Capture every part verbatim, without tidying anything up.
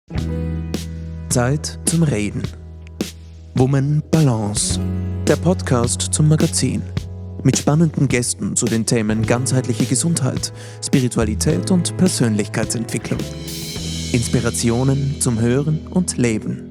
Zeit zum Reden. Woman Balance. Der Podcast zum Magazin. Mit spannenden Gästen zu den Themen ganzheitliche Gesundheit, Spiritualität und Persönlichkeitsentwicklung. Inspirationen zum Hören und Leben.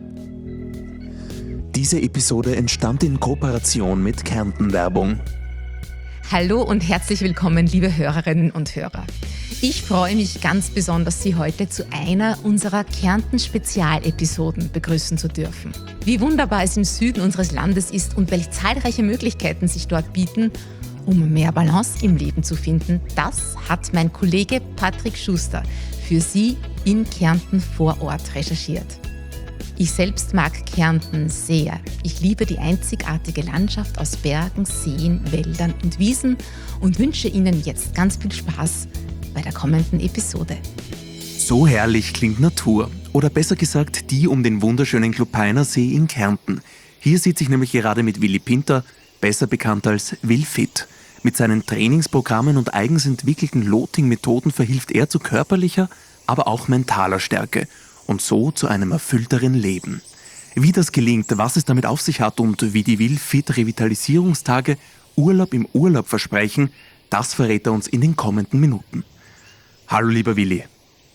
Diese Episode entstand in Kooperation mit Kärnten Werbung. Hallo und herzlich willkommen, liebe Hörerinnen und Hörer. Ich freue mich ganz besonders, Sie heute zu einer unserer Kärnten-Spezialepisoden begrüßen zu dürfen. Wie wunderbar es im Süden unseres Landes ist und welche zahlreiche Möglichkeiten sich dort bieten, um mehr Balance im Leben zu finden, das hat mein Kollege Patrick Schuster für Sie in Kärnten vor Ort recherchiert. Ich selbst mag Kärnten sehr. Ich liebe die einzigartige Landschaft aus Bergen, Seen, Wäldern und Wiesen und wünsche Ihnen jetzt ganz viel Spaß bei der kommenden Episode. So herrlich klingt Natur. Oder besser gesagt, die um den wunderschönen Kloppeiner See in Kärnten. Hier sitze ich nämlich gerade mit Willi Pinter, besser bekannt als Will-Fit. Mit seinen Trainingsprogrammen und eigens entwickelten Loting-Methoden verhilft er zu körperlicher, aber auch mentaler Stärke und so zu einem erfüllteren Leben. Wie das gelingt, was es damit auf sich hat und wie die Will-Fit-Revitalisierungstage Urlaub im Urlaub versprechen, das verrät er uns in den kommenden Minuten. Hallo lieber Willi.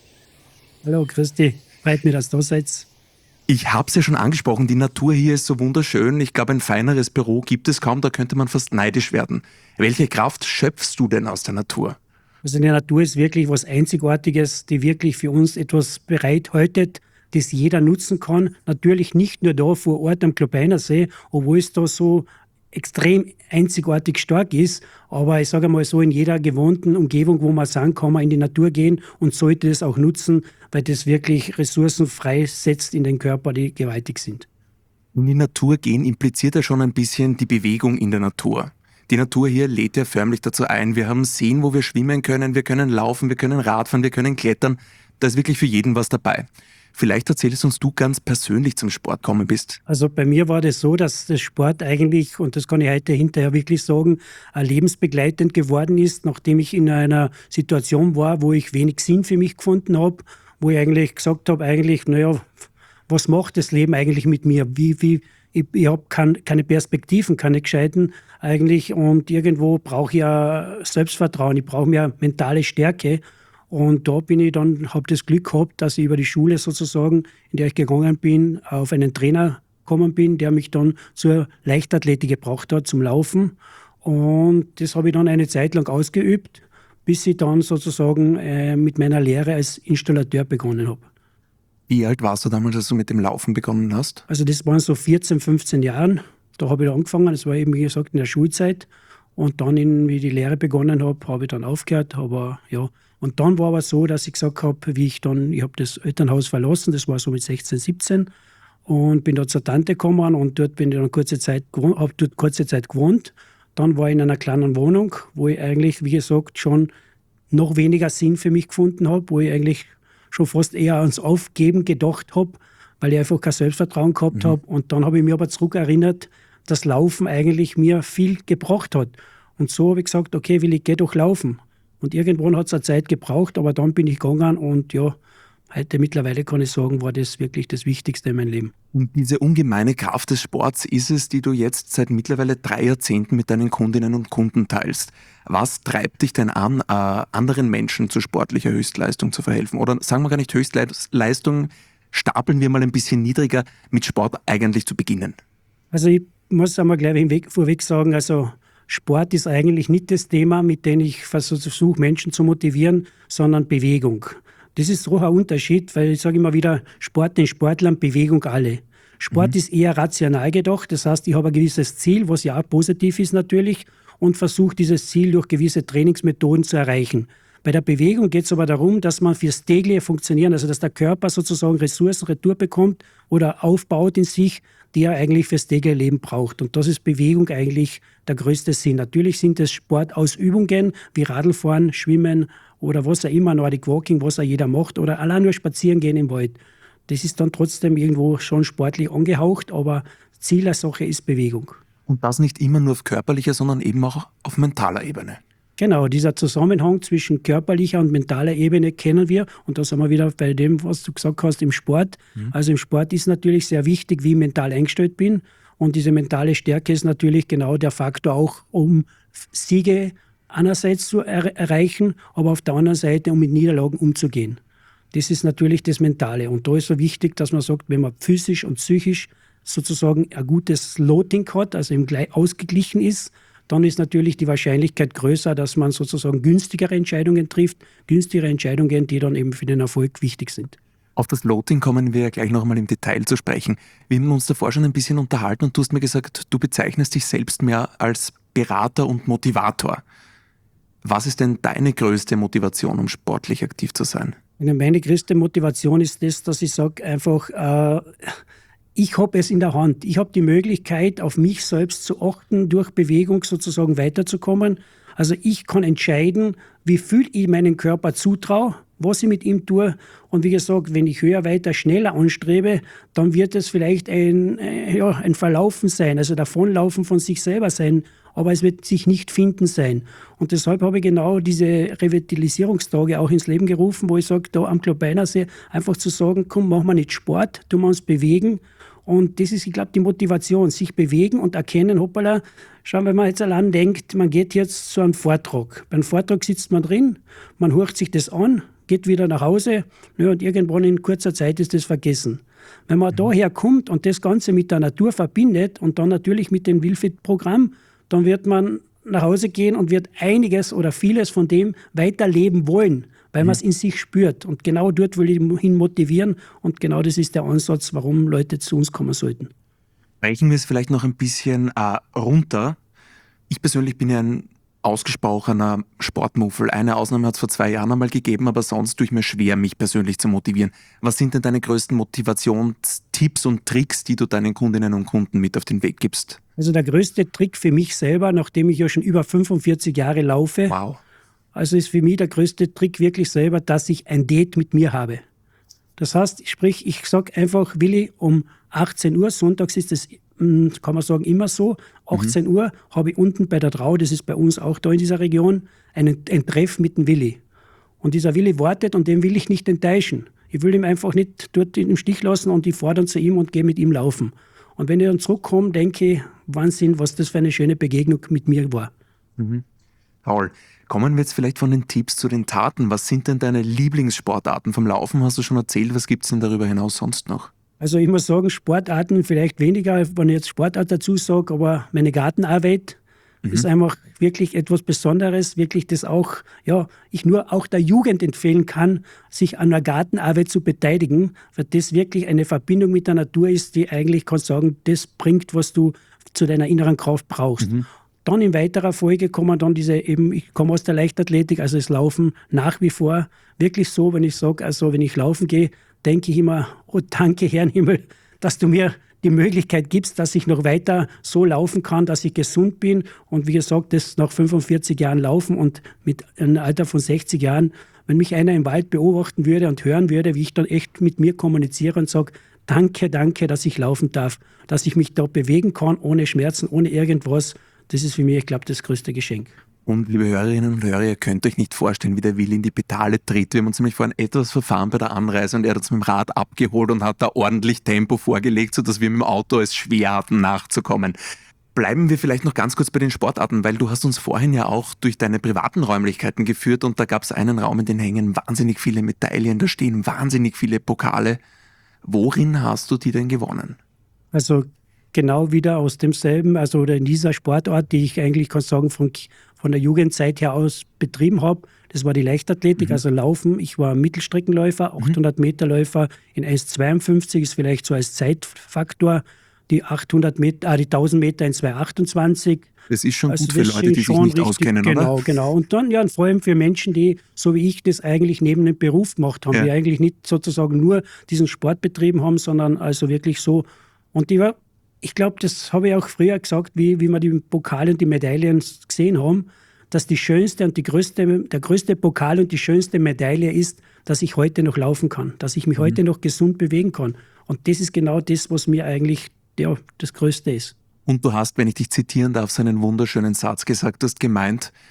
Hallo, grüß dich. Freut mich, dass du da seid. Ich habe es ja schon angesprochen, die Natur hier ist so wunderschön. Ich glaube, ein feineres Büro gibt es kaum, da könnte man fast neidisch werden. Welche Kraft schöpfst du denn aus der Natur? Also die Natur ist wirklich was Einzigartiges, die wirklich für uns etwas bereithält, das jeder nutzen kann. Natürlich nicht nur da vor Ort am Kloppeiner See, obwohl es da so extrem einzigartig stark ist, aber ich sage mal so, in jeder gewohnten Umgebung, wo man sind, kann man in die Natur gehen und sollte es auch nutzen, weil das wirklich Ressourcen freisetzt in den Körper, die gewaltig sind. In die Natur gehen impliziert ja schon ein bisschen die Bewegung in der Natur. Die Natur hier lädt ja förmlich dazu ein. Wir haben Seen, wo wir schwimmen können, wir können laufen, wir können Radfahren, wir können klettern. Da ist wirklich für jeden was dabei. Vielleicht erzählst uns du ganz persönlich zum Sport gekommen bist. Also bei mir war das so, dass der Sport eigentlich, und das kann ich heute hinterher wirklich sagen, lebensbegleitend geworden ist, nachdem ich in einer Situation war, wo ich wenig Sinn für mich gefunden habe, wo ich eigentlich gesagt habe, eigentlich, naja, was macht das Leben eigentlich mit mir? Wie, wie, ich ich habe kein, keine Perspektiven, keine gescheiten eigentlich, und irgendwo brauche ich ja Selbstvertrauen, ich brauche mehr mentale Stärke. Und da bin ich dann, habe das Glück gehabt, dass ich über die Schule sozusagen, in der ich gegangen bin, auf einen Trainer gekommen bin, der mich dann zur Leichtathletik gebracht hat, zum Laufen. Und das habe ich dann eine Zeit lang ausgeübt, bis ich dann sozusagen äh, mit meiner Lehre als Installateur begonnen habe. Wie alt warst du damals, als du mit dem Laufen begonnen hast? Also das waren so vierzehn, fünfzehn Jahren. Da habe ich angefangen, das war eben, wie gesagt, in der Schulzeit. Und dann, wie ich die Lehre begonnen habe, habe ich dann aufgehört. Aber ja, und dann war aber so, dass ich gesagt habe, wie ich dann, ich habe das Elternhaus verlassen, das war so mit sechzehn, siebzehn, und bin da zur Tante gekommen und dort bin ich dann kurze Zeit, habe dort kurze Zeit gewohnt. Dann war ich in einer kleinen Wohnung, wo ich eigentlich, wie gesagt, schon noch weniger Sinn für mich gefunden habe, wo ich eigentlich schon fast eher ans Aufgeben gedacht habe, weil ich einfach kein Selbstvertrauen gehabt mhm. habe. Und dann habe ich mich aber zurückerinnert, dass Laufen eigentlich mir viel gebracht hat. Und so habe ich gesagt, okay, Willi, geh doch laufen. Und irgendwann hat es eine Zeit gebraucht, aber dann bin ich gegangen und ja, heute mittlerweile kann ich sagen, war das wirklich das Wichtigste in meinem Leben. Und diese ungemeine Kraft des Sports ist es, die du jetzt seit mittlerweile drei Jahrzehnten mit deinen Kundinnen und Kunden teilst. Was treibt dich denn an, äh, anderen Menschen zu sportlicher Höchstleistung zu verhelfen? Oder sagen wir gar nicht Höchstleistung, stapeln wir mal ein bisschen niedriger, mit Sport eigentlich zu beginnen? Also ich muss einmal gleich hinweg, vorweg sagen, also Sport ist eigentlich nicht das Thema, mit dem ich versuche, Menschen zu motivieren, sondern Bewegung. Das ist so ein Unterschied, weil ich sage immer wieder, Sport den Sportlern, Bewegung alle. Sport mhm. ist eher rational gedacht, das heißt, ich habe ein gewisses Ziel, was ja auch positiv ist natürlich, und versuche dieses Ziel durch gewisse Trainingsmethoden zu erreichen. Bei der Bewegung geht es aber darum, dass man fürs tägliche Funktionieren, also dass der Körper sozusagen Ressourcen retour bekommt oder aufbaut in sich, die er eigentlich fürs tägliche Leben braucht. Und das ist Bewegung eigentlich der größte Sinn. Natürlich sind es Sportausübungen wie Radlfahren, Schwimmen oder was auch immer, Nordic Walking, was auch jeder macht, oder allein nur spazieren gehen im Wald. Das ist dann trotzdem irgendwo schon sportlich angehaucht, aber Ziel der Sache ist Bewegung. Und das nicht immer nur auf körperlicher, sondern eben auch auf mentaler Ebene. Genau, dieser Zusammenhang zwischen körperlicher und mentaler Ebene kennen wir. Und da sind wir wieder bei dem, was du gesagt hast, im Sport. Mhm. Also im Sport ist natürlich sehr wichtig, wie ich mental eingestellt bin. Und diese mentale Stärke ist natürlich genau der Faktor auch, um Siege einerseits zu er- erreichen, aber auf der anderen Seite, um mit Niederlagen umzugehen. Das ist natürlich das Mentale. Und da ist so wichtig, dass man sagt, wenn man physisch und psychisch sozusagen ein gutes Loading hat, also eben gleich ausgeglichen ist, dann ist natürlich die Wahrscheinlichkeit größer, dass man sozusagen günstigere Entscheidungen trifft, günstigere Entscheidungen, die dann eben für den Erfolg wichtig sind. Auf das Loading kommen wir ja gleich noch einmal im Detail zu sprechen. Wir haben uns davor schon ein bisschen unterhalten und du hast mir gesagt, du bezeichnest dich selbst mehr als Berater und Motivator. Was ist denn deine größte Motivation, um sportlich aktiv zu sein? Meine größte Motivation ist das, dass ich sage einfach, äh, ich habe es in der Hand. Ich habe die Möglichkeit, auf mich selbst zu achten, durch Bewegung sozusagen weiterzukommen. Also ich kann entscheiden, wie viel ich meinem Körper zutraue, was ich mit ihm tue. Und wie gesagt, wenn ich höher, weiter, schneller anstrebe, dann wird es vielleicht ein, äh, ja, ein Verlaufen sein, also Davonlaufen von sich selber sein, aber es wird sich nicht finden sein. Und deshalb habe ich genau diese Revitalisierungstage auch ins Leben gerufen, wo ich sage, da am Klopeinersee einfach zu sagen, komm, machen wir nicht Sport, tun wir uns bewegen. Und das ist, ich glaube, die Motivation, sich bewegen und erkennen, hoppala, schau, wenn man jetzt allein denkt, man geht jetzt zu einem Vortrag. Beim Vortrag sitzt man drin, man hört sich das an, geht wieder nach Hause, ja, und irgendwann in kurzer Zeit ist das vergessen. Wenn man daher kommt und das Ganze mit der Natur verbindet und dann natürlich mit dem Willfit-Programm, dann wird man nach Hause gehen und wird einiges oder vieles von dem weiterleben wollen, weil man es in sich spürt. Und genau dort will ich hin motivieren. Und genau das ist der Ansatz, warum Leute zu uns kommen sollten. Brechen wir es vielleicht noch ein bisschen äh, runter. Ich persönlich bin ja ein ausgesprochener Sportmuffel. Eine Ausnahme hat es vor zwei Jahren einmal gegeben, aber sonst tue ich mir schwer, mich persönlich zu motivieren. Was sind denn deine größten Motivationstipps und Tricks, die du deinen Kundinnen und Kunden mit auf den Weg gibst? Also der größte Trick für mich selber, nachdem ich ja schon über fünfundvierzig Jahre laufe, wow. Also ist für mich der größte Trick wirklich selber, dass ich ein Date mit mir habe. Das heißt, sprich, ich sage einfach, Willi, um achtzehn Uhr, sonntags ist das, kann man sagen, immer so, achtzehn mhm. Uhr habe ich unten bei der Trau, das ist bei uns auch da in dieser Region, einen, ein Treff mit dem Willi. Und dieser Willi wartet und den will ich nicht enttäuschen. Ich will ihn einfach nicht dort im Stich lassen und ich fahre dann zu ihm und gehe mit ihm laufen. Und wenn ich dann zurückkomme, denke ich, Wahnsinn, was das für eine schöne Begegnung mit mir war. Mhm. Paul, kommen wir jetzt vielleicht von den Tipps zu den Taten. Was sind denn deine Lieblingssportarten vom Laufen? Hast du schon erzählt, was gibt es denn darüber hinaus sonst noch? Also ich muss sagen, Sportarten vielleicht weniger, wenn ich jetzt Sportart dazu sage, aber meine Gartenarbeit mhm. ist einfach wirklich etwas Besonderes, wirklich das auch, ja, ich nur auch der Jugend empfehlen kann, sich an der Gartenarbeit zu beteiligen, weil das wirklich eine Verbindung mit der Natur ist, die eigentlich, kann sagen, das bringt, was du zu deiner inneren Kraft brauchst. Mhm. Dann in weiterer Folge kommen dann diese eben, ich komme aus der Leichtathletik, also das Laufen nach wie vor wirklich so, wenn ich sage, also wenn ich laufen gehe, denke ich immer, oh danke Herrn Himmel, dass du mir die Möglichkeit gibst, dass ich noch weiter so laufen kann, dass ich gesund bin. Und wie gesagt, das nach fünfundvierzig Jahren Laufen und mit einem Alter von sechzig Jahren, wenn mich einer im Wald beobachten würde und hören würde, wie ich dann echt mit mir kommuniziere und sage, danke, danke, dass ich laufen darf, dass ich mich da bewegen kann, ohne Schmerzen, ohne irgendwas. Das ist für mich, ich glaube, das größte Geschenk. Und liebe Hörerinnen und Hörer, ihr könnt euch nicht vorstellen, wie der Willi in die Pedale tritt. Wir haben uns nämlich vorhin etwas verfahren bei der Anreise und er hat uns mit dem Rad abgeholt und hat da ordentlich Tempo vorgelegt, sodass wir mit dem Auto es schwer hatten, nachzukommen. Bleiben wir vielleicht noch ganz kurz bei den Sportarten, weil du hast uns vorhin ja auch durch deine privaten Räumlichkeiten geführt und da gab es einen Raum, in dem hängen wahnsinnig viele Medaillen, da stehen wahnsinnig viele Pokale. Worin hast du die denn gewonnen? Also genau wieder aus demselben, also oder in dieser Sportart, die ich eigentlich, kann sagen, von, von der Jugendzeit her aus betrieben habe. Das war die Leichtathletik, mhm. also Laufen. Ich war Mittelstreckenläufer, achthundert Meter Läufer in eins zweiundfünfzig ist vielleicht so als Zeitfaktor. Die achthundert Meter, ah, die tausend Meter in zwei achtundzwanzig. Das ist schon also gut für Leute, die sich nicht richtig auskennen, genau, oder? Genau, und dann ja, vor allem für Menschen, die, so wie ich, das eigentlich neben dem Beruf gemacht haben, ja. die eigentlich nicht sozusagen nur diesen Sport betrieben haben, sondern also wirklich so. Und die war, ich glaube, das habe ich auch früher gesagt, wie, wie wir die Pokale und die Medaillen gesehen haben, dass die schönste und die größte, der größte Pokal und die schönste Medaille ist, dass ich heute noch laufen kann, dass ich mich mhm. heute noch gesund bewegen kann. Und das ist genau das, was mir eigentlich ja, das Größte ist. Und du hast, wenn ich dich zitieren darf, so einen wunderschönen Satz gesagt, du hast gemeint,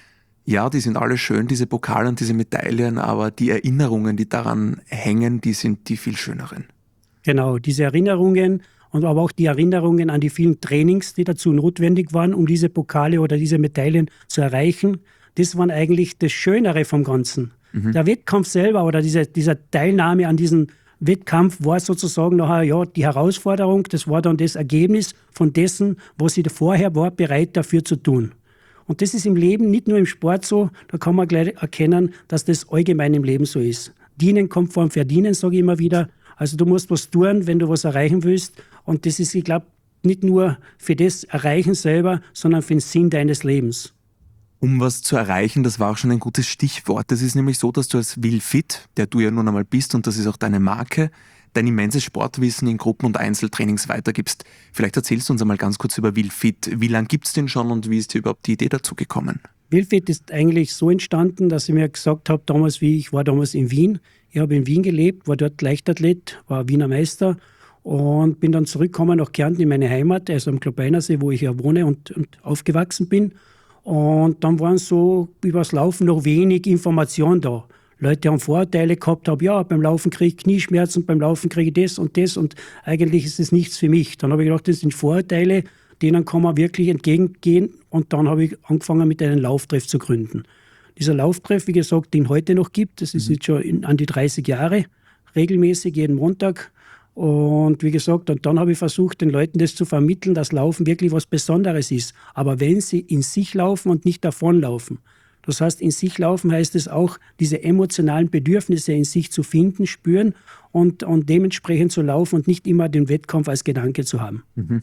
Ja, die sind alle schön, diese Pokale und diese Medaillen, aber die Erinnerungen, die daran hängen, die sind die viel schöneren. Genau, diese Erinnerungen und aber auch die Erinnerungen an die vielen Trainings, die dazu notwendig waren, um diese Pokale oder diese Medaillen zu erreichen, das waren eigentlich das Schönere vom Ganzen. Mhm. Der Wettkampf selber oder diese, diese Teilnahme an diesem Wettkampf war sozusagen nachher ja, die Herausforderung, das war dann das Ergebnis von dessen, was ich vorher war, bereit dafür zu tun. Und das ist im Leben, nicht nur im Sport so, da kann man gleich erkennen, dass das allgemein im Leben so ist. Dienen kommt vor dem Verdienen, sage ich immer wieder. Also du musst was tun, wenn du was erreichen willst. Und das ist, ich glaube, nicht nur für das Erreichen selber, sondern für den Sinn deines Lebens. Um was zu erreichen, das war auch schon ein gutes Stichwort. Das ist nämlich so, dass du als Will Fit, der du ja nun einmal bist und das ist auch deine Marke, dein immenses Sportwissen in Gruppen- und Einzeltrainings weitergibst. Vielleicht erzählst du uns einmal ganz kurz über Will Fit. Wie lange gibt es den schon und wie ist dir überhaupt die Idee dazu gekommen? Will Fit ist eigentlich so entstanden, dass ich mir gesagt habe, damals, wie ich war damals in Wien. Ich habe in Wien gelebt, war dort Leichtathlet, war Wiener Meister und bin dann zurückgekommen nach Kärnten in meine Heimat, also am Klopeinersee, wo ich ja wohne und, und aufgewachsen bin. Und dann waren so übers Laufen noch wenig Informationen da. Leute haben Vorurteile gehabt, haben, ja, beim Laufen kriege ich Knieschmerzen, beim Laufen kriege ich das und das und eigentlich ist das nichts für mich. Dann habe ich gedacht, das sind Vorurteile, denen kann man wirklich entgegengehen und dann habe ich angefangen, mit einem Lauftreff zu gründen. Dieser Lauftreff, wie gesagt, den heute noch gibt, das ist mhm. jetzt schon in, an die dreißig Jahre, regelmäßig jeden Montag. Und wie gesagt, und dann habe ich versucht, den Leuten das zu vermitteln, dass Laufen wirklich was Besonderes ist. Aber wenn sie in sich laufen und nicht davonlaufen. Das heißt, in sich laufen heißt es auch, diese emotionalen Bedürfnisse in sich zu finden, spüren und, und dementsprechend zu laufen und nicht immer den Wettkampf als Gedanke zu haben. Mhm.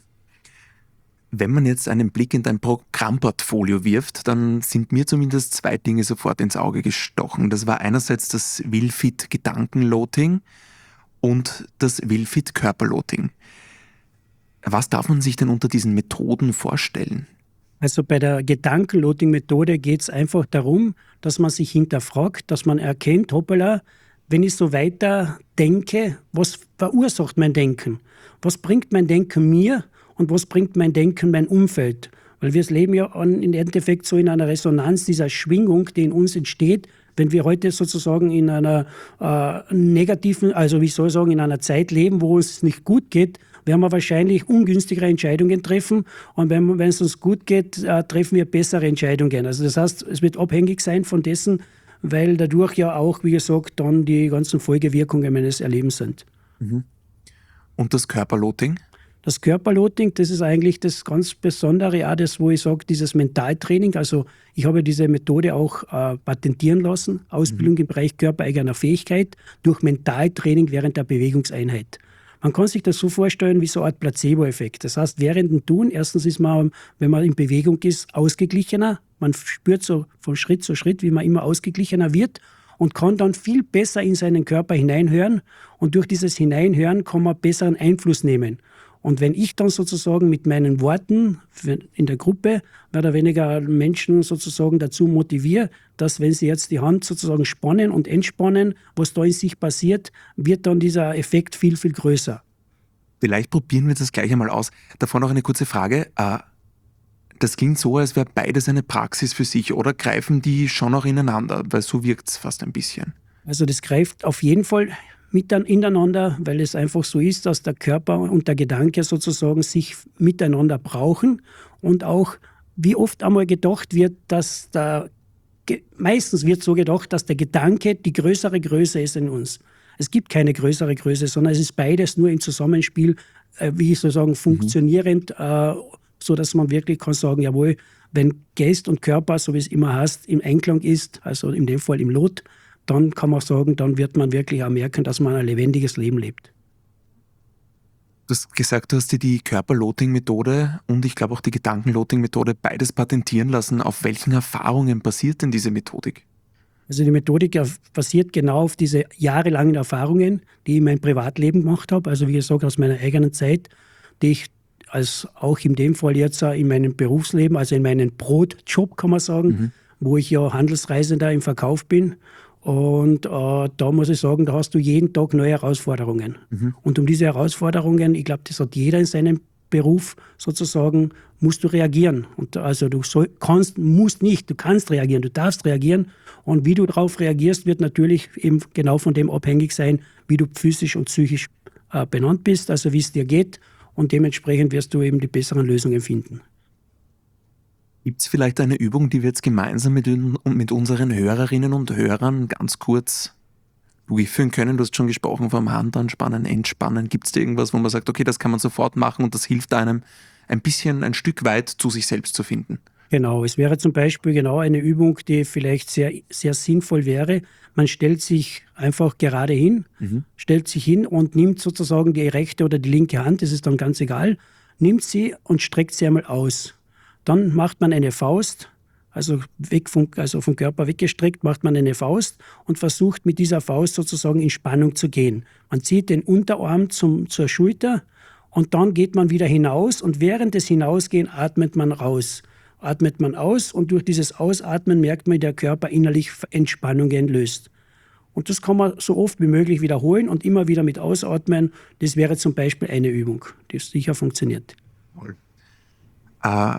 Wenn man jetzt einen Blick in dein Programmportfolio wirft, dann sind mir zumindest zwei Dinge sofort ins Auge gestochen. Das war einerseits das Will Fit Gedankenloading und das Will Fit Körperloading. Was darf man sich denn unter diesen Methoden vorstellen? Also bei der Gedankenloading-Methode geht es einfach darum, dass man sich hinterfragt, dass man erkennt, hoppala, wenn ich so weiter denke, was verursacht mein Denken? Was bringt mein Denken mir und was bringt mein Denken mein Umfeld? Weil wir leben ja an, im Endeffekt so in einer Resonanz dieser Schwingung, die in uns entsteht, wenn wir heute sozusagen in einer äh, negativen, also wie soll ich sagen, in einer Zeit leben, wo es nicht gut geht, werden wir wahrscheinlich ungünstigere Entscheidungen treffen. Und wenn, wenn es uns gut geht, äh, treffen wir bessere Entscheidungen. Also das heißt, es wird abhängig sein von dessen, weil dadurch ja auch, wie gesagt, dann die ganzen Folgewirkungen meines Erlebens sind. Mhm. Und das Körperloading? Das Körperloading, das ist eigentlich das ganz Besondere, auch das, wo ich sage, dieses Mentaltraining. Also ich habe diese Methode auch äh, patentieren lassen, Ausbildung mhm. im Bereich körpereigener Fähigkeit durch Mentaltraining während der Bewegungseinheit. Man kann sich das so vorstellen wie so eine Art Placebo-Effekt. Das heißt, während dem Tun, erstens ist man, wenn man in Bewegung ist, ausgeglichener. Man spürt so von Schritt zu Schritt, wie man immer ausgeglichener wird und kann dann viel besser in seinen Körper hineinhören. Und durch dieses Hineinhören kann man besseren Einfluss nehmen. Und wenn ich dann sozusagen mit meinen Worten in der Gruppe mehr oder weniger Menschen sozusagen dazu motiviere, dass wenn sie jetzt die Hand sozusagen spannen und entspannen, was da in sich passiert, wird dann dieser Effekt viel, viel größer. Vielleicht probieren wir das gleich einmal aus. Davor noch eine kurze Frage. Das klingt so, als wäre beides eine Praxis für sich, oder greifen die schon auch ineinander? Weil so wirkt es fast ein bisschen. Also das greift auf jeden Fall miteinander, weil es einfach so ist, dass der Körper und der Gedanke sozusagen sich miteinander brauchen und auch wie oft einmal gedacht wird, dass der, meistens wird so gedacht, dass der Gedanke die größere Größe ist in uns. Es gibt keine größere Größe, sondern es ist beides nur im Zusammenspiel, äh, wie ich so sagen, funktionierend, mhm. äh, so dass man wirklich kann sagen, jawohl, wenn Geist und Körper, so wie es immer heißt, im Einklang ist, also in dem Fall im Lot, dann kann man sagen, dann wird man wirklich auch merken, dass man ein lebendiges Leben lebt. Du hast gesagt, du hast dir die Körperloading-Methode und ich glaube auch die Gedankenloading-Methode beides patentieren lassen. Auf welchen Erfahrungen basiert denn diese Methodik? Also die Methodik basiert genau auf diese jahrelangen Erfahrungen, die ich in meinem Privatleben gemacht habe. Also wie gesagt, aus meiner eigenen Zeit, die ich als auch in dem Fall jetzt in meinem Berufsleben, also in meinem Brotjob kann man sagen, mhm. wo ich ja Handelsreisender im Verkauf bin. Und äh, da muss ich sagen, da hast du jeden Tag neue Herausforderungen. Mhm. Und um diese Herausforderungen, ich glaube, das hat jeder in seinem Beruf sozusagen musst du reagieren. Und also du soll, kannst, musst nicht, du kannst reagieren, du darfst reagieren. Und wie du darauf reagierst, wird natürlich eben genau von dem abhängig sein, wie du physisch und psychisch äh, benannt bist, also wie es dir geht. Und dementsprechend wirst du eben die besseren Lösungen finden. Gibt es vielleicht eine Übung, die wir jetzt gemeinsam mit, mit unseren Hörerinnen und Hörern ganz kurz durchführen können? Du hast schon gesprochen vom Handanspannen, Entspannen. Gibt es da irgendwas, wo man sagt, okay, das kann man sofort machen und das hilft einem ein bisschen, ein Stück weit zu sich selbst zu finden? Genau, es wäre zum Beispiel genau eine Übung, die vielleicht sehr, sehr sinnvoll wäre. Man stellt sich einfach gerade hin, mhm. stellt sich hin und nimmt sozusagen die rechte oder die linke Hand, das ist dann ganz egal, nimmt sie und streckt sie einmal aus. Dann macht man eine Faust, also, weg vom, also vom Körper weggestreckt, macht man eine Faust und versucht mit dieser Faust sozusagen in Spannung zu gehen. Man zieht den Unterarm zum, zur Schulter und dann geht man wieder hinaus und während des Hinausgehen atmet man raus. Atmet man aus und durch dieses Ausatmen merkt man, wie der Körper innerlich Entspannungen löst. Und das kann man so oft wie möglich wiederholen und immer wieder mit Ausatmen. Das wäre zum Beispiel eine Übung, die sicher funktioniert. Äh,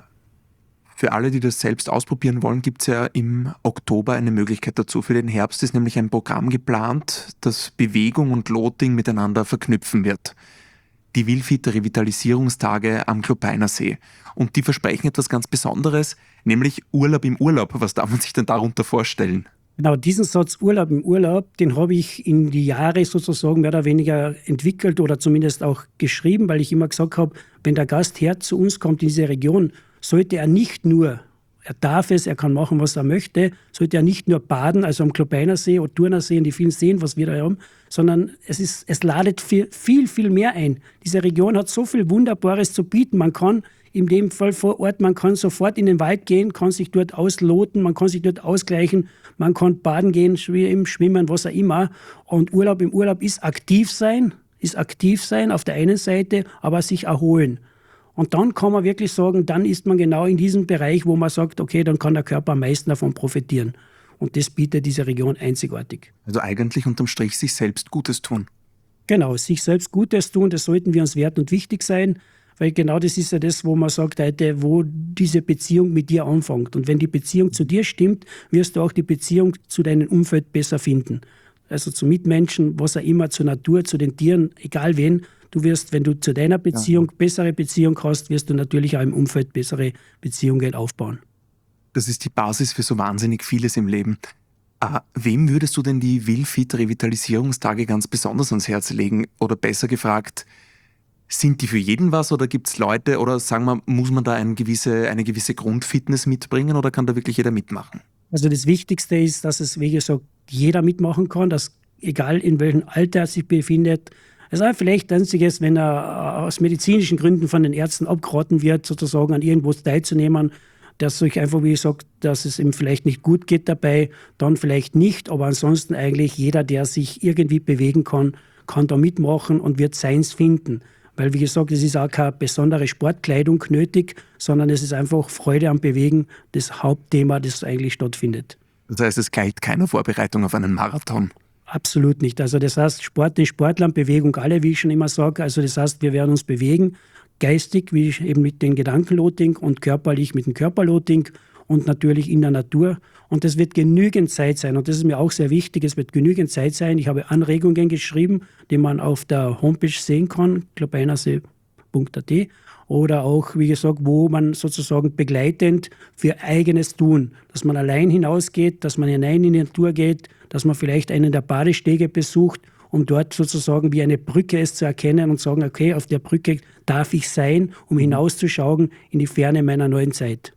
für alle, die das selbst ausprobieren wollen, gibt es ja im Oktober eine Möglichkeit dazu. Für den Herbst ist nämlich ein Programm geplant, das Bewegung und Loting miteinander verknüpfen wird. Die Willfit Revitalisierungstage am Kloppeiner See. Und die versprechen etwas ganz Besonderes, nämlich Urlaub im Urlaub. Was darf man sich denn darunter vorstellen? Genau, diesen Satz Urlaub im Urlaub, den habe ich in die Jahre sozusagen mehr oder weniger entwickelt oder zumindest auch geschrieben, weil ich immer gesagt habe, wenn der Gastherr zu uns kommt in diese Region, sollte er nicht nur, er darf es, er kann machen, was er möchte, sollte er nicht nur baden, also am Kloppeiner See oder Turner See und die vielen Seen, was wir da haben, sondern es, ist, es ladet viel, viel, viel mehr ein. Diese Region hat so viel Wunderbares zu bieten. Man kann in dem Fall vor Ort, man kann sofort in den Wald gehen, kann sich dort ausloten, man kann sich dort ausgleichen, man kann baden gehen, schwimmen, was auch immer. Und Urlaub im Urlaub ist aktiv sein, ist aktiv sein auf der einen Seite, aber sich erholen. Und dann kann man wirklich sagen, dann ist man genau in diesem Bereich, wo man sagt, okay, dann kann der Körper am meisten davon profitieren. Und das bietet diese Region einzigartig. Also eigentlich unterm Strich sich selbst Gutes tun. Genau, sich selbst Gutes tun, das sollten wir uns wert und wichtig sein, weil genau das ist ja das, wo man sagt heute, wo diese Beziehung mit dir anfängt. Und wenn die Beziehung zu dir stimmt, wirst du auch die Beziehung zu deinem Umfeld besser finden. Also zu Mitmenschen, was auch immer, zur Natur, zu den Tieren, egal wen. Du wirst, wenn du zu deiner Beziehung ja. bessere Beziehung hast, wirst du natürlich auch im Umfeld bessere Beziehungen aufbauen. Das ist die Basis für so wahnsinnig vieles im Leben. Äh, wem würdest du denn die Willfit Revitalisierungstage ganz besonders ans Herz legen? Oder besser gefragt, sind die für jeden was oder gibt es Leute oder sagen wir, muss man da eine gewisse, eine gewisse Grundfitness mitbringen oder kann da wirklich jeder mitmachen? Also das Wichtigste ist, dass es, wie gesagt, jeder mitmachen kann, dass egal in welchem Alter er sich befindet. Es ist vielleicht einziges, wenn er aus medizinischen Gründen von den Ärzten abgeraten wird, sozusagen an irgendwo teilzunehmen, dass euch einfach, wie gesagt, dass es ihm vielleicht nicht gut geht dabei, dann vielleicht nicht, aber ansonsten eigentlich jeder, der sich irgendwie bewegen kann, kann da mitmachen und wird seins finden. Weil, wie gesagt, es ist auch keine besondere Sportkleidung nötig, sondern es ist einfach Freude am Bewegen, das Hauptthema, das eigentlich stattfindet. Das heißt, es gleicht keiner Vorbereitung auf einen Marathon? Absolut nicht. Also das heißt, Sport den Sportlern, Bewegung alle, wie ich schon immer sage. Also das heißt, wir werden uns bewegen, geistig, wie ich eben mit dem Gedankenloting und körperlich mit dem Körperloting und natürlich in der Natur. Und das wird genügend Zeit sein. Und das ist mir auch sehr wichtig. Es wird genügend Zeit sein. Ich habe Anregungen geschrieben, die man auf der Homepage sehen kann, klopeinersee punkt a t. Oder auch, wie gesagt, wo man sozusagen begleitend für eigenes Tun, dass man allein hinausgeht, dass man hinein in die Natur geht, dass man vielleicht einen der Badestege besucht, um dort sozusagen wie eine Brücke es zu erkennen und sagen, okay, auf der Brücke darf ich sein, um hinauszuschauen in die Ferne meiner neuen Zeit.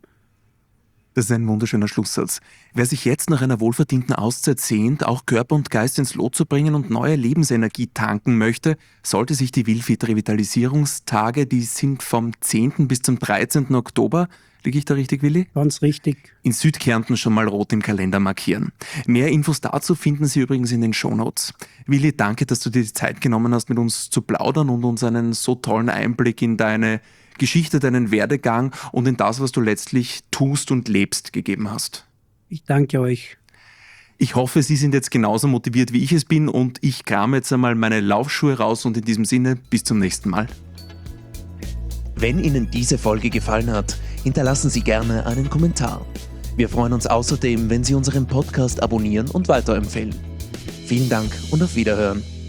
Das ist ein wunderschöner Schlusssatz. Wer sich jetzt nach einer wohlverdienten Auszeit sehnt, auch Körper und Geist ins Lot zu bringen und neue Lebensenergie tanken möchte, sollte sich die Willfit Revitalisierungstage, die sind vom zehnten bis zum dreizehnten Oktober, liege ich da richtig, Willi? Ganz richtig. In Südkärnten schon mal rot im Kalender markieren. Mehr Infos dazu finden Sie übrigens in den Shownotes. Willi, danke, dass du dir die Zeit genommen hast, mit uns zu plaudern und uns einen so tollen Einblick in deine Geschichte, deinen Werdegang und in das, was du letztlich tust und lebst, gegeben hast. Ich danke euch. Ich hoffe, Sie sind jetzt genauso motiviert, wie ich es bin und ich krame jetzt einmal meine Laufschuhe raus und in diesem Sinne, bis zum nächsten Mal. Wenn Ihnen diese Folge gefallen hat, hinterlassen Sie gerne einen Kommentar. Wir freuen uns außerdem, wenn Sie unseren Podcast abonnieren und weiterempfehlen. Vielen Dank und auf Wiederhören.